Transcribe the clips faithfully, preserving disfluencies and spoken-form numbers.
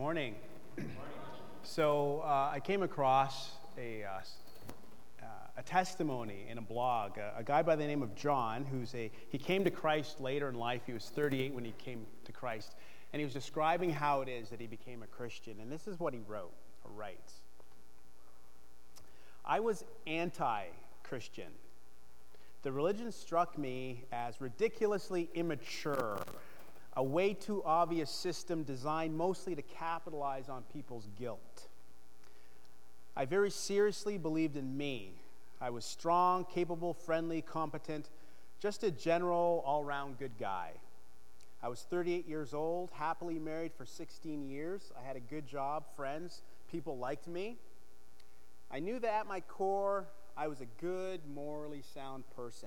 Morning. So uh, I came across a, uh, uh, a testimony in a blog. A, a guy by the name of John, who's a he came to Christ later in life. He was thirty-eight when he came to Christ, and he was describing how it is that he became a Christian. And this is what he wrote or writes: I was anti-Christian. The religion struck me as ridiculously immature, a way too obvious system designed mostly to capitalize on people's guilt. I very seriously believed in me. I was strong, capable, friendly, competent, just a general, all-round good guy. I was thirty-eight years old, happily married for sixteen years. I had a good job, friends, people liked me. I knew that at my core, I was a good, morally sound person.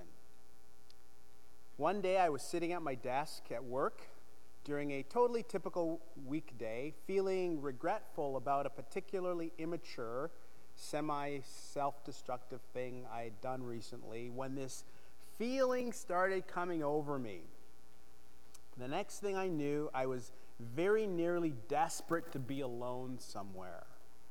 One day I was sitting at my desk at work during a totally typical weekday, feeling regretful about a particularly immature, semi-self-destructive thing I had done recently, when this feeling started coming over me. The next thing I knew, I was very nearly desperate to be alone somewhere.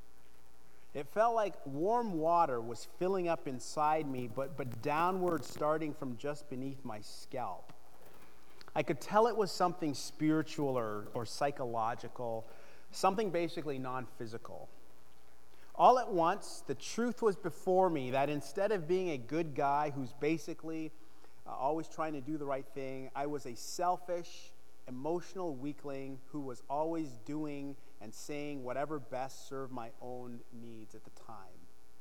It felt like warm water was filling up inside me, but, but downward, starting from just beneath my scalp. I could tell it was something spiritual or, or psychological, something basically non-physical. All at once, the truth was before me that instead of being a good guy who's basically uh, always trying to do the right thing, I was a selfish, emotional weakling who was always doing and saying whatever best served my own needs at the time.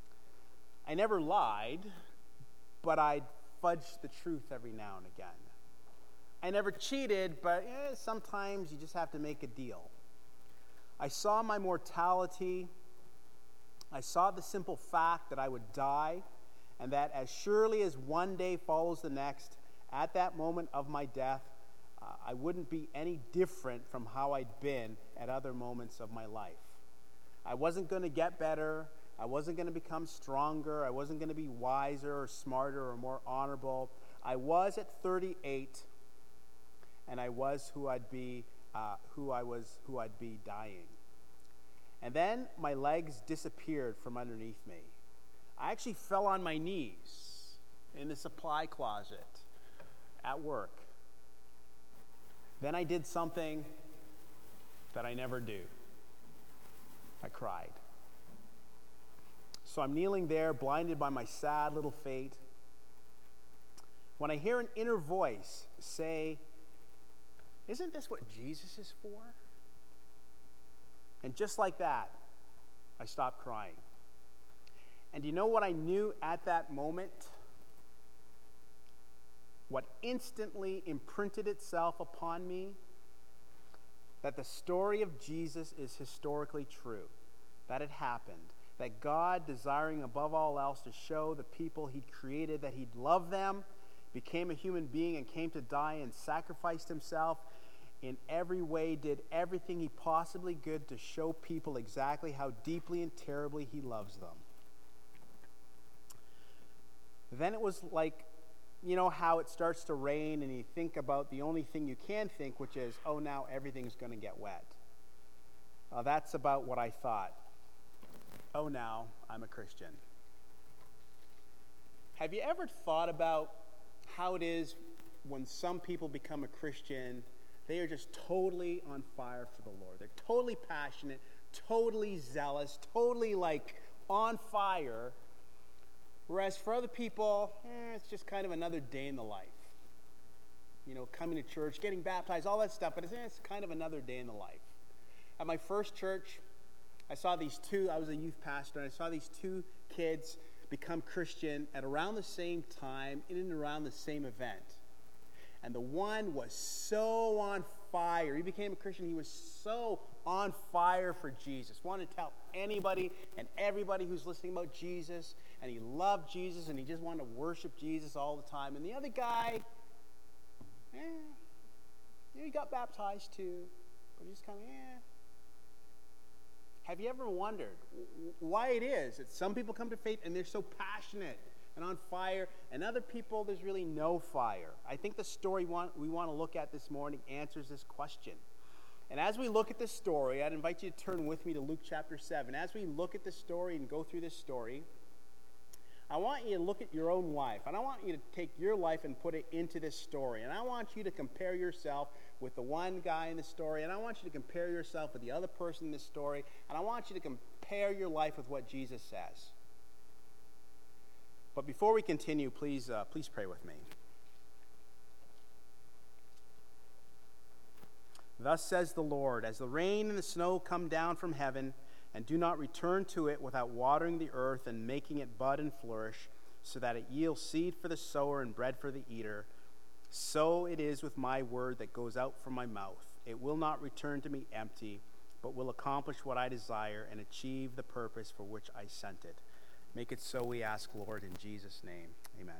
I never lied, but I'd fudged the truth every now and again. I never cheated, but eh, sometimes you just have to make a deal. I saw my mortality. I saw the simple fact that I would die, and that as surely as one day follows the next, at that moment of my death, uh, I wouldn't be any different from how I'd been at other moments of my life. I wasn't going to get better. I wasn't going to become stronger. I wasn't going to be wiser or smarter or more honorable. I was at thirty-eight, and I was who I'd be, uh, who I was, who I'd be dying. And then my legs disappeared from underneath me. I actually fell on my knees in the supply closet at work. Then I did something that I never do. I cried. So I'm kneeling there, blinded by my sad little fate, when I hear an inner voice say, "Isn't this what Jesus is for?" And just like that, I stopped crying. And you know what I knew at that moment? What instantly imprinted itself upon me? That the story of Jesus is historically true. That it happened. That God, desiring above all else to show the people He'd created that He'd love them, became a human being and came to die and sacrificed Himself in every way, did everything He possibly could to show people exactly how deeply and terribly He loves them. Then it was like, you know how it starts to rain and you think about the only thing you can think, which is, oh, now everything's going to get wet. Uh, that's about what I thought. Oh, now I'm a Christian. Have you ever thought about how it is when some people become a Christian? They are just totally on fire for the Lord. They're totally passionate, totally zealous, totally like on fire. Whereas for other people, eh, it's just kind of another day in the life. You know, coming to church, getting baptized, all that stuff, but it's, eh, it's kind of another day in the life. At my first church, I saw these two, I was a youth pastor, and I saw these two kids become Christian at around the same time, in and around the same event. And the one was so on fire. He became a Christian. He was so on fire for Jesus. Wanted to tell anybody and everybody who's listening about Jesus. And he loved Jesus, and he just wanted to worship Jesus all the time. And the other guy, eh, you know, he got baptized too. But he's kind of, eh. Have you ever wondered why it is that some people come to faith and they're so passionate and on fire, and other people, there's really no fire? I think the story we want, we want to look at this morning answers this question. And as we look at this story, I'd invite you to turn with me to Luke chapter seven. As we look at this story and go through this story, I want you to look at your own life, and I want you to take your life and put it into this story. And I want you to compare yourself with the one guy in the story, and I want you to compare yourself with the other person in this story, and I want you to compare your life with what Jesus says. But before we continue, please, uh, please pray with me. Thus says the Lord, as the rain and the snow come down from heaven, and do not return to it without watering the earth and making it bud and flourish, so that it yields seed for the sower and bread for the eater, so it is with my word that goes out from my mouth. It will not return to me empty, but will accomplish what I desire and achieve the purpose for which I sent it. Make it so, we ask, Lord, in Jesus' name. Amen.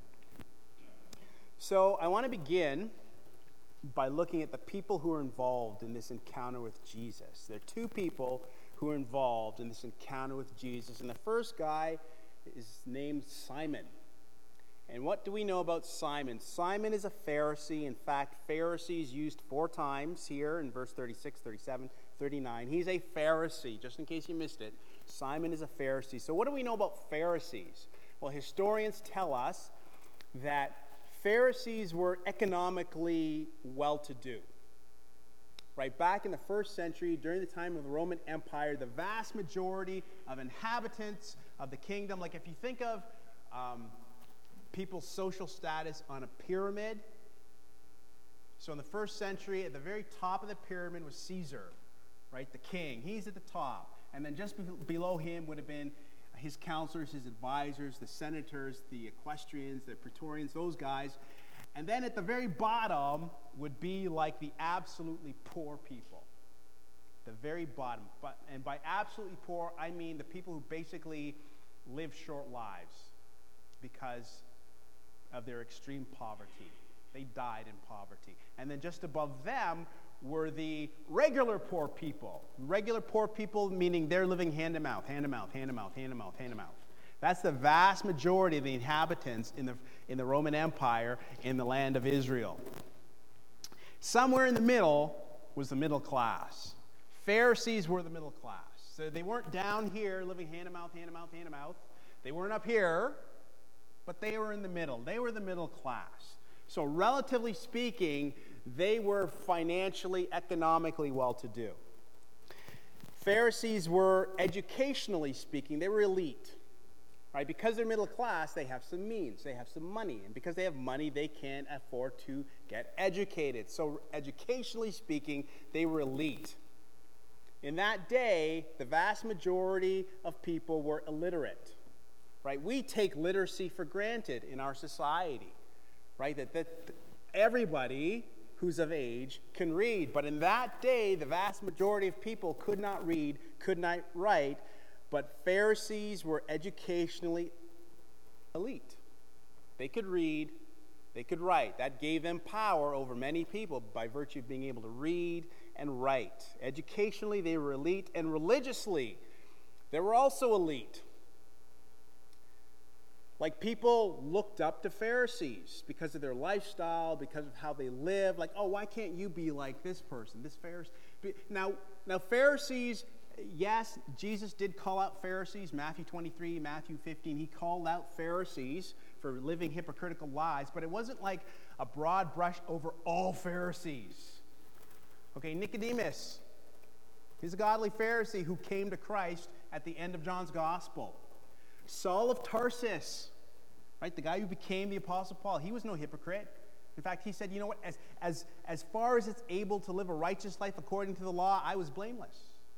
So I want to begin by looking at the people who are involved in this encounter with Jesus. There are two people who are involved in this encounter with Jesus. And the first guy is named Simon. And what do we know about Simon? Simon is a Pharisee. In fact, Pharisees used four times here in verse thirty-six, thirty-seven, thirty-nine. He's a Pharisee, just in case you missed it. Simon is a Pharisee. So what do we know about Pharisees? Well, historians tell us that Pharisees were economically well-to-do. Right, back in the first century, during the time of the Roman Empire, the vast majority of inhabitants of the kingdom, like if you think of um, people's social status on a pyramid, so in the first century, at the very top of the pyramid was Caesar, right, the king. He's at the top. And then just be- below him would have been his counselors, his advisors, the senators, the equestrians, the praetorians, those guys. And then at the very bottom would be like the absolutely poor people. The very bottom. But, and by absolutely poor, I mean the people who basically live short lives because of their extreme poverty. They died in poverty. And then just above them were the regular poor people. Regular poor people meaning they're living hand to mouth, hand to mouth, hand to mouth, hand to mouth, hand to mouth. That's the vast majority of the inhabitants in the, in the Roman Empire in the land of Israel. Somewhere in the middle was the middle class. Pharisees were the middle class. So they weren't down here living hand to mouth, hand to mouth, hand to mouth. They weren't up here, but they were in the middle. They were the middle class. So relatively speaking, they were financially, economically well-to-do. Pharisees were, educationally speaking, they were elite. Right? Because they're middle class, they have some means, they have some money. And because they have money, they can afford to get educated. So educationally speaking, they were elite. In that day, the vast majority of people were illiterate. Right? We take literacy for granted in our society. Right? That, that everybody who's of age can read. But in that day, the vast majority of people could not read, could not write. But Pharisees were educationally elite. They could read, they could write. That gave them power over many people by virtue of being able to read and write. Educationally, they were elite, and religiously, they were also elite. Like, people looked up to Pharisees because of their lifestyle, because of how they live. Like, oh, why can't you be like this person, this Pharisee? Now, now Pharisees... Yes, Jesus did call out Pharisees, Matthew twenty-three, Matthew fifteen. He called out Pharisees for living hypocritical lives, but it wasn't like a broad brush over all Pharisees. Okay, Nicodemus, he's a godly Pharisee who came to Christ at the end of John's Gospel. Saul of Tarsus, right, the guy who became the Apostle Paul, he was no hypocrite. In fact, he said, you know what, as, as, as far as it's able to live a righteous life according to the law, I was blameless.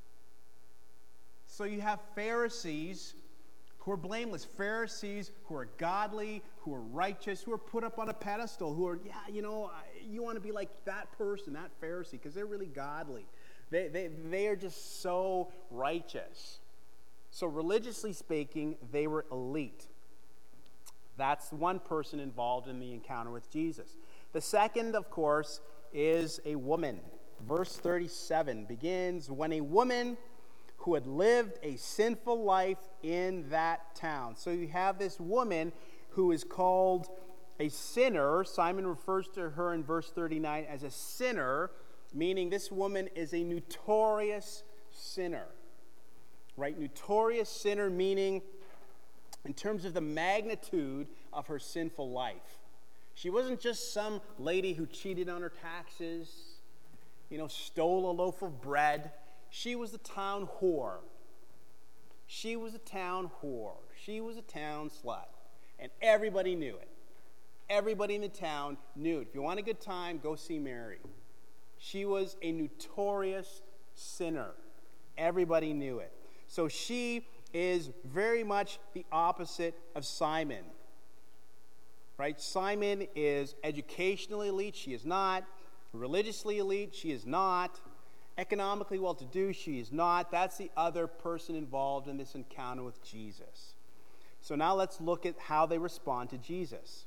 So you have Pharisees who are blameless, Pharisees who are godly, who are righteous, who are put up on a pedestal, who are, yeah, you know, you want to be like that person, that Pharisee, because they're really godly. They, they, they are just so righteous. So religiously speaking, they were elite. That's one person involved in the encounter with Jesus. The second, of course, is a woman. Verse thirty-seven begins, when a woman who had lived a sinful life in that town. So you have this woman who is called a sinner. Simon refers to her in verse thirty-nine as a sinner meaning this woman is a notorious sinner. Right? Notorious sinner, meaning in terms of the magnitude of her sinful life. She wasn't just some lady who cheated on her taxes, you know, stole a loaf of bread. She was a town whore. She was a town whore. She was a town slut. And everybody knew it. Everybody in the town knew it. If you want a good time, go see Mary. She was a notorious sinner. Everybody knew it. So she is very much the opposite of Simon. Right? Simon is educationally elite. She is not. Religiously elite. She is not. Economically well-to-do. She is not. That's the other person involved in this encounter with Jesus. So now let's look at how they respond to Jesus.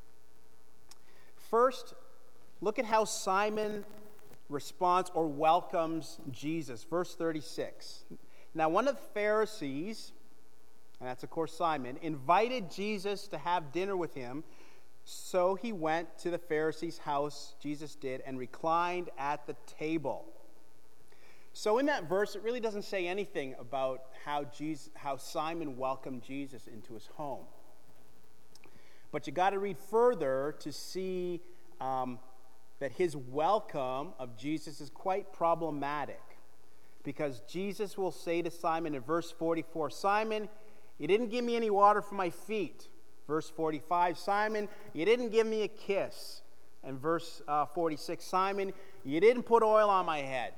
First, look at how Simon responds or welcomes Jesus. Verse thirty-six. Now, one of the Pharisees, and that's of course Simon, invited Jesus to have dinner with him. So he went to the Pharisee's house, Jesus did, and reclined at the table. So in that verse, it really doesn't say anything about how Jesus, how Simon welcomed Jesus into his home. But you got to read further to see um, that his welcome of Jesus is quite problematic. Because Jesus will say to Simon in verse forty-four, Simon, you didn't give me any water for my feet. Verse forty-five, Simon, you didn't give me a kiss. And verse uh, forty-six, Simon, you didn't put oil on my head.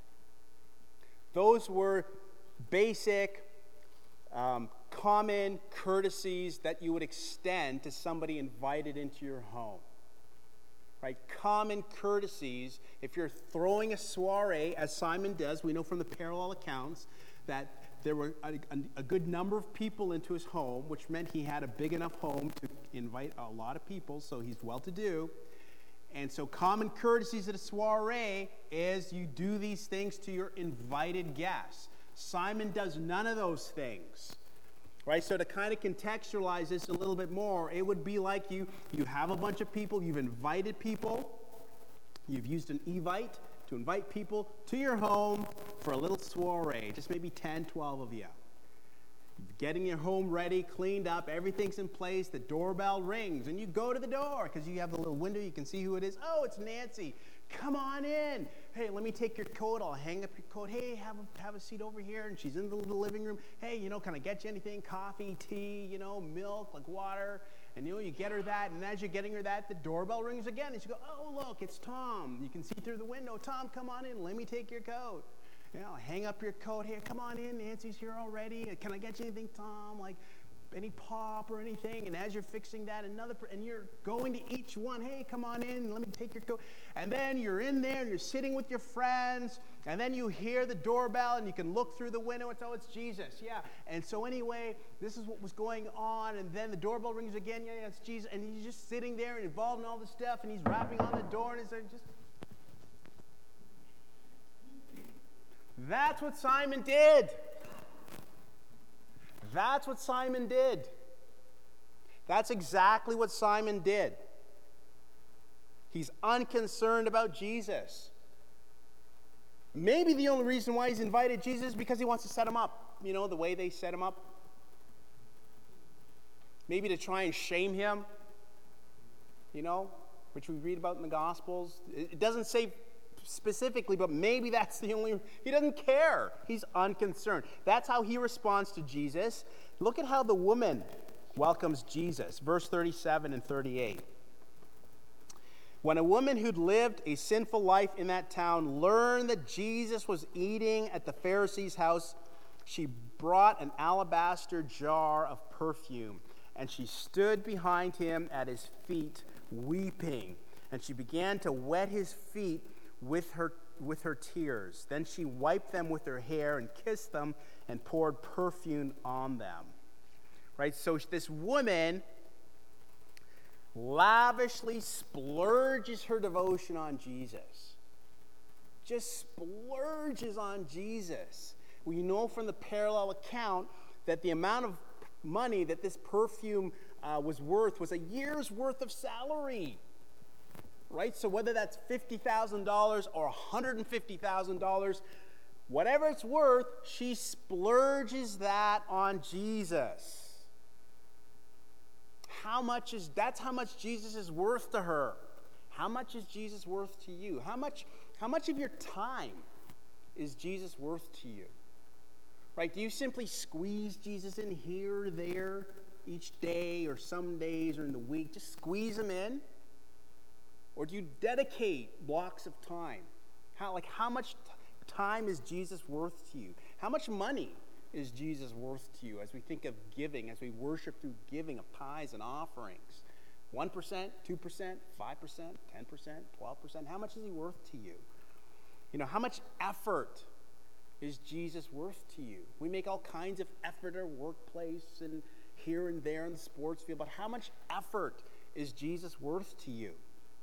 Those were basic, um, common courtesies that you would extend to somebody invited into your home. Right? Common courtesies. If you're throwing a soiree, as Simon does, we know from the parallel accounts that there were a, a, a good number of people into his home, which meant he had a big enough home to invite a lot of people, so he's well-to-do. And so common courtesies at a soiree is you do these things to your invited guests. Simon does none of those things. Right? So to kind of contextualize this a little bit more, it would be like you, you have a bunch of people, you've invited people, you've used an evite to invite people to your home for a little soiree, just maybe ten, twelve of you. Getting your home ready, cleaned up, everything's in place, the doorbell rings, and you go to the door because you have the little window, you can see who it is. Oh, it's Nancy. Come on in. Hey, let me take your coat. I'll hang up your coat. Hey, have a, have a seat over here. And she's in the little living room. Hey, you know, can I get you anything? Coffee, tea, you know, milk, like water. And, you know, you get her that. And as you're getting her that, the doorbell rings again. And she goes, oh, look, it's Tom. You can see through the window. Tom, come on in. Let me take your coat. You know, hang up your coat. Here, come on in. Nancy's here already. Can I get you anything, Tom? Like any pop or anything? And as you're fixing that, another, and you're going to each one. Hey, come on in. Let me take your coat. And then you're in there and you're sitting with your friends. And then you hear the doorbell and you can look through the window and say, oh, it's Jesus. Yeah. And so anyway, this is what was going on. And then the doorbell rings again. Yeah, yeah, it's Jesus. And he's just sitting there and involved in all this stuff. And he's rapping on the door and it's just. That's what Simon did. That's what Simon did. That's exactly what Simon did. He's unconcerned about Jesus. Maybe the only reason why he's invited Jesus is because he wants to set him up. You know, the way they set him up. Maybe to try and shame him. You know, which we read about in the Gospels. It doesn't say specifically, but maybe that's the only, he doesn't care. He's unconcerned. That's how he responds to Jesus. Look at how the woman welcomes Jesus. Verse thirty-seven and thirty-eight. When a woman who'd lived a sinful life in that town learned that Jesus was eating at the Pharisee's house, she brought an alabaster jar of perfume, and she stood behind him at his feet, weeping. And she began to wet his feet with her with her tears. Then she wiped them with her hair and kissed them and poured perfume on them. Right? So this woman lavishly splurges her devotion on Jesus. Just splurges on Jesus. We know from the parallel account that the amount of money that this perfume uh, was worth was a year's worth of salary. right? So whether that's fifty thousand dollars or one hundred fifty thousand dollars, whatever it's worth, she splurges that on Jesus. How much is, that's how much Jesus is worth to her. How much is Jesus worth to you? How much, how much of your time is Jesus worth to you? Right? Do you simply squeeze Jesus in here or there each day or some days or in the week? Just squeeze him in? Or do you dedicate blocks of time? How, like, how much t- time is Jesus worth to you? How much money is Jesus worth to you as we think of giving, as we worship through giving of tithes and offerings? one percent, two percent, five percent, ten percent, twelve percent? How much is he worth to you? You know, how much effort is Jesus worth to you? We make all kinds of effort at our workplace and here and there in the sports field, but how much effort is Jesus worth to you?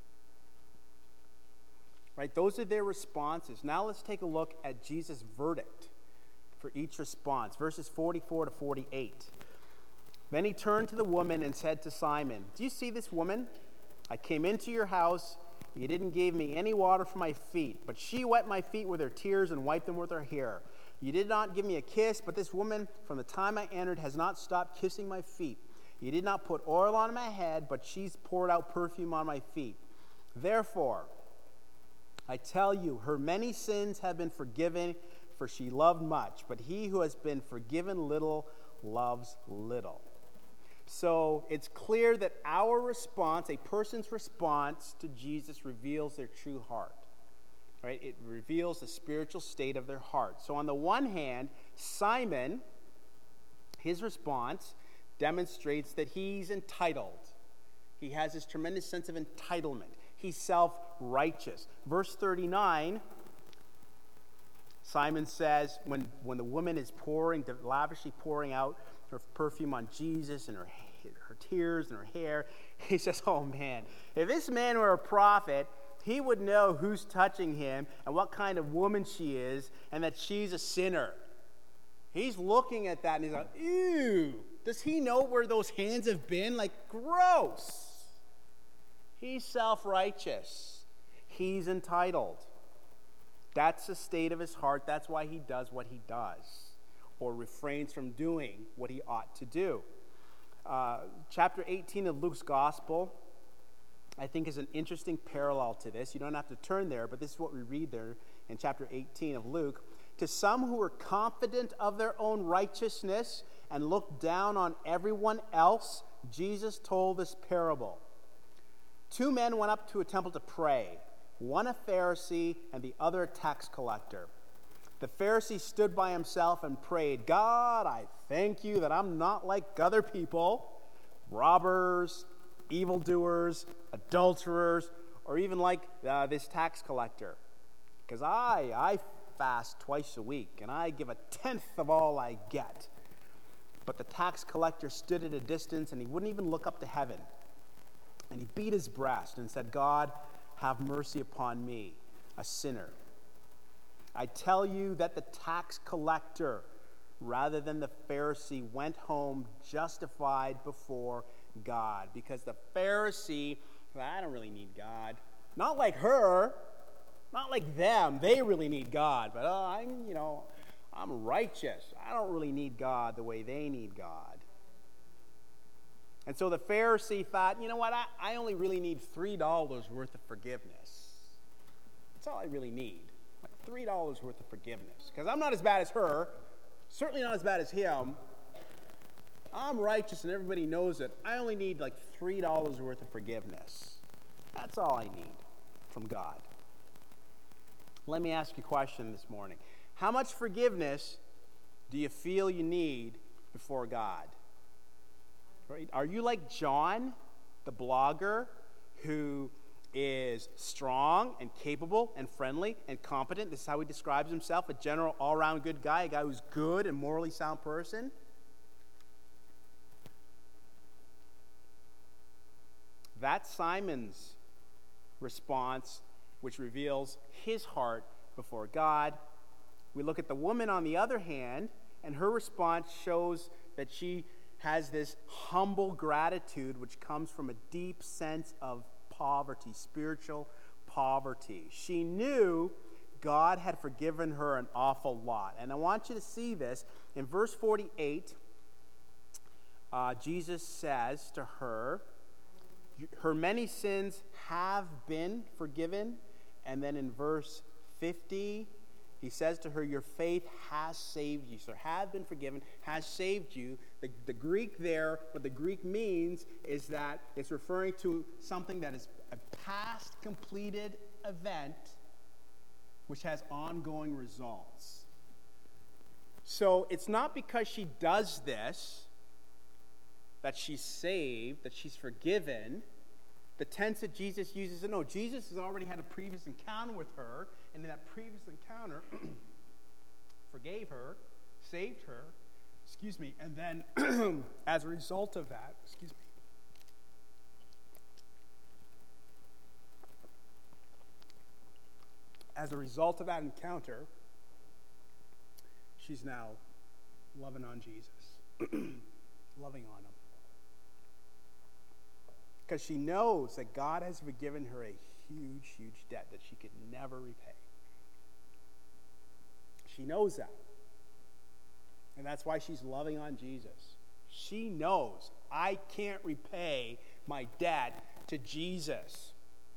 Right? Those are their responses. Now let's take a look at Jesus' verdict for each response. Verses forty-four to forty-eight. Then he turned to the woman and said to Simon, "Do you see this woman? I came into your house. You didn't give me any water for my feet, but she wet my feet with her tears and wiped them with her hair. You did not give me a kiss, but this woman, from the time I entered, has not stopped kissing my feet. You did not put oil on my head, but she's poured out perfume on my feet. Therefore, I tell you, her many sins have been forgiven, for she loved much. But he who has been forgiven little loves little." So it's clear that our response, a person's response to Jesus, reveals their true heart. Right? It reveals the spiritual state of their heart. So on the one hand, Simon, his response demonstrates that he's entitled. He has this tremendous sense of entitlement. He's self-righteous. Verse thirty-nine, Simon says, when, when the woman is pouring, lavishly pouring out her perfume on Jesus and her, her tears and her hair, he says, "Oh man, if this man were a prophet, he would know who's touching him and what kind of woman she is and that she's a sinner." He's looking at that and he's like, ew, does he know where those hands have been? Like, gross. He's self-righteous. He's entitled. That's the state of his heart. That's why he does what he does, or refrains from doing what he ought to do. Uh, chapter eighteen of Luke's Gospel, I think, is an interesting parallel to this. You don't have to turn there, but this is what we read there in chapter eighteen of Luke. "To some who were confident of their own righteousness and looked down on everyone else, Jesus told this parable. Two men went up to a temple to pray, one a Pharisee and the other a tax collector. The Pharisee stood by himself and prayed, 'God, I thank you that I'm not like other people, robbers, evildoers, adulterers, or even like uh, this tax collector. Because I, I fast twice a week, and I give a tenth of all I get.' But the tax collector stood at a distance, and he wouldn't even look up to heaven. And he beat his breast and said, 'God, have mercy upon me, a sinner.' I tell you that the tax collector, rather than the Pharisee, went home justified before God." Because the Pharisee, well, I don't really need God. Not like her, not like them. They really need God. But oh, I'm, you know, I'm righteous. I don't really need God the way they need God. And so the Pharisee thought, you know what, I, I only really need three dollars worth of forgiveness. That's all I really need, like three dollars worth of forgiveness. Because I'm not as bad as her, certainly not as bad as him. I'm righteous and everybody knows it. I only need like three dollars worth of forgiveness. That's all I need from God. Let me ask you a question this morning. How much forgiveness do you feel you need before God? Right? Are you like John, the blogger, who is strong and capable and friendly and competent? This is how he describes himself, a general all-around good guy, a guy who's good and morally sound person. That's Simon's response, which reveals his heart before God. We look at the woman on the other hand, and her response shows that she has this humble gratitude which comes from a deep sense of poverty, spiritual poverty. She knew God had forgiven her an awful lot. And I want you to see this. In verse forty-eight, uh, Jesus says to her, her many sins have been forgiven. And then in verse fifty, he says to her, your faith has saved you. So have been forgiven, has saved you. The, the Greek there, what the Greek means is that it's referring to something that is a past completed event which has ongoing results. So it's not because she does this that she's saved, that she's forgiven. The tense that Jesus uses, no, Jesus has already had a previous encounter with her, and in that previous encounter, forgave her, saved her, excuse me, and then as a result of that, excuse me, as a result of that encounter, she's now loving on Jesus, loving on him. Because she knows that God has forgiven her a huge, huge debt that she could never repay. She knows that. And that's why she's loving on Jesus. She knows, I can't repay my debt to Jesus.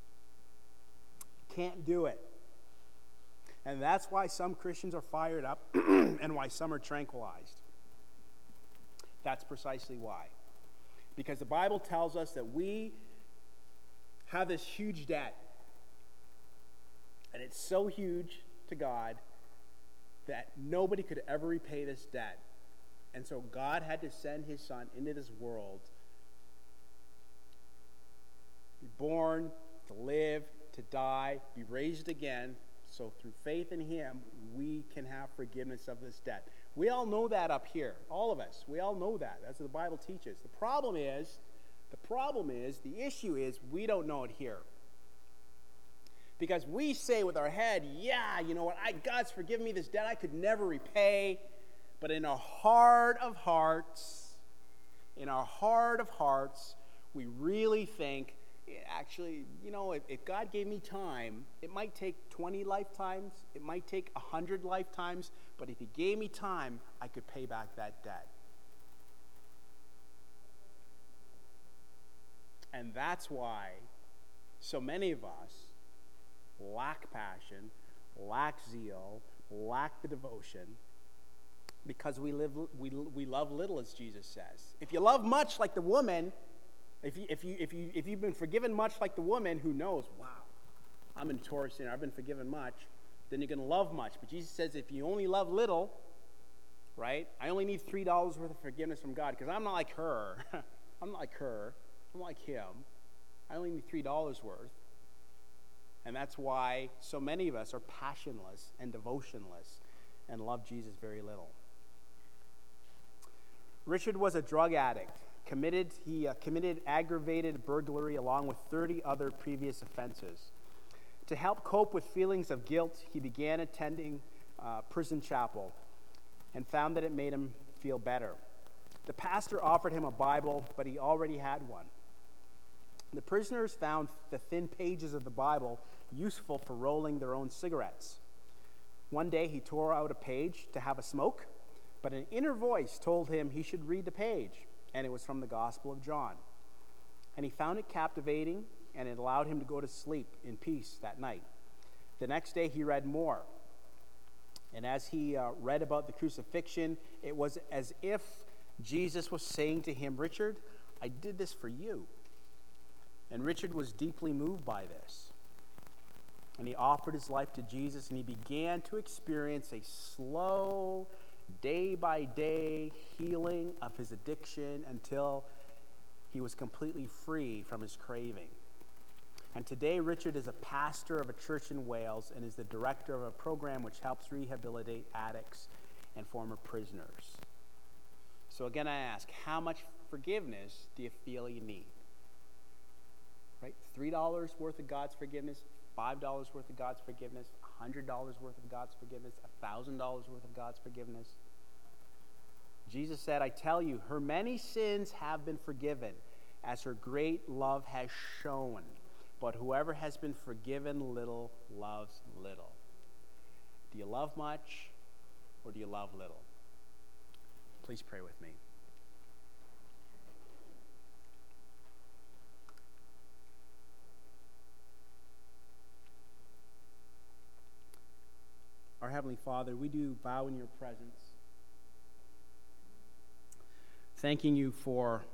Can't do it. And that's why some Christians are fired up and why some are tranquilized. That's precisely why. Because the Bible tells us that we have this huge debt. And it's so huge to God that nobody could ever repay this debt. And so God had to send his son into this world, be born, to live, to die, be raised again. So through faith in him, we can have forgiveness of this debt. We all know that up here. All of us. We all know that. That's what the Bible teaches. The problem is, the problem is, the issue is, we don't know it here. Because we say with our head, yeah, you know what, I, God's forgiven me this debt I could never repay. But in our heart of hearts, in our heart of hearts, we really think, actually, you know, if, if God gave me time, it might take twenty lifetimes, it might take one hundred lifetimes, but if he gave me time, I could pay back that debt. And that's why so many of us lack passion, lack zeal, lack the devotion, because we live we we love little, as Jesus says. If you love much like the woman, if you if you if you if you've been forgiven much like the woman who knows, wow, I'm a notorious sinner, I've been forgiven much, then you're going to love much. But Jesus says, if you only love little, right? I only need three dollars worth of forgiveness from God because I'm not like her. I'm not like her. I'm like him. I only need three dollars worth. And that's why so many of us are passionless and devotionless and love Jesus very little. Richard was a drug addict. Committed, he uh, committed aggravated burglary along with thirty other previous offenses. To help cope with feelings of guilt, he began attending uh, prison chapel and found that it made him feel better. The pastor offered him a Bible, but he already had one. The prisoners found the thin pages of the Bible useful for rolling their own cigarettes. One day he tore out a page to have a smoke, but an inner voice told him he should read the page, and it was from the Gospel of John. And he found it captivating, and it allowed him to go to sleep in peace that night. The next day he read more. And as he uh, read about the crucifixion, it was as if Jesus was saying to him, Richard, I did this for you. And Richard was deeply moved by this. And he offered his life to Jesus, and he began to experience a slow, day-by-day healing of his addiction until he was completely free from his craving. And today, Richard is a pastor of a church in Wales and is the director of a program which helps rehabilitate addicts and former prisoners. So again, I ask, how much forgiveness do you feel you need? Right? three dollars worth of God's forgiveness, five dollars worth of God's forgiveness, one hundred dollars worth of God's forgiveness, one thousand dollars worth of God's forgiveness. Jesus said, I tell you, her many sins have been forgiven, as her great love has shown. but whoever has been forgiven little loves little. Do you love much, or do you love little? Please pray with me. Our Heavenly Father, we do bow in your presence, thanking you for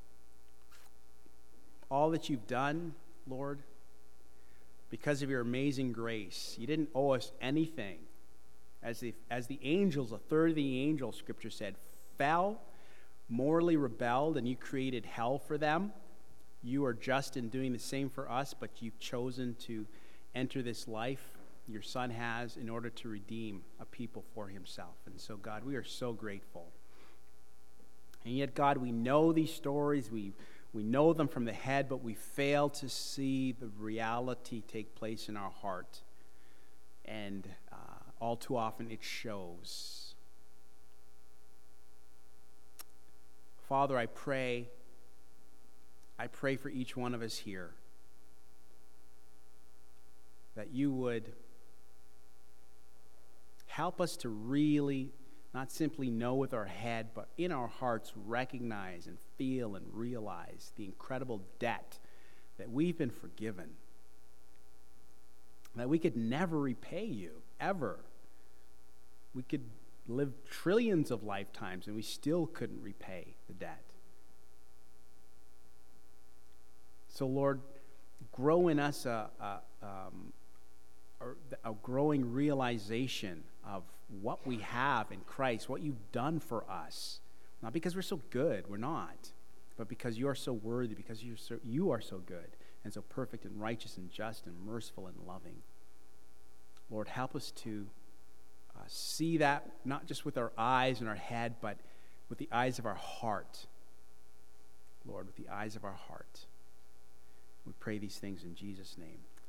all that you've done, Lord, because of your amazing grace. You didn't owe us anything. As the, as the angels, a third of the angels, Scripture said, fell, morally rebelled, and you created hell for them. You are just in doing the same for us, but you've chosen to enter this life your Son has in order to redeem a people for himself. And so, God, we are so grateful. And yet, God, we know these stories, we, we know them from the head, but we fail to see the reality take place in our heart. And uh, all too often it shows. Father, I pray, I pray for each one of us here that you would help us to really, not simply know with our head, but in our hearts recognize and feel and realize the incredible debt that we've been forgiven, that we could never repay you, ever. We could live trillions of lifetimes and we still couldn't repay the debt. So, Lord, grow in us a, a, um, a, a growing realization of what we have in Christ, what you've done for us. Not because we're so good, we're not, but because you are so worthy, because you're so, you are so good and so perfect and righteous and just and merciful and loving. Lord, help us to uh, see that not just with our eyes and our head, but with the eyes of our heart. Lord, with the eyes of our heart. We pray these things in Jesus' name.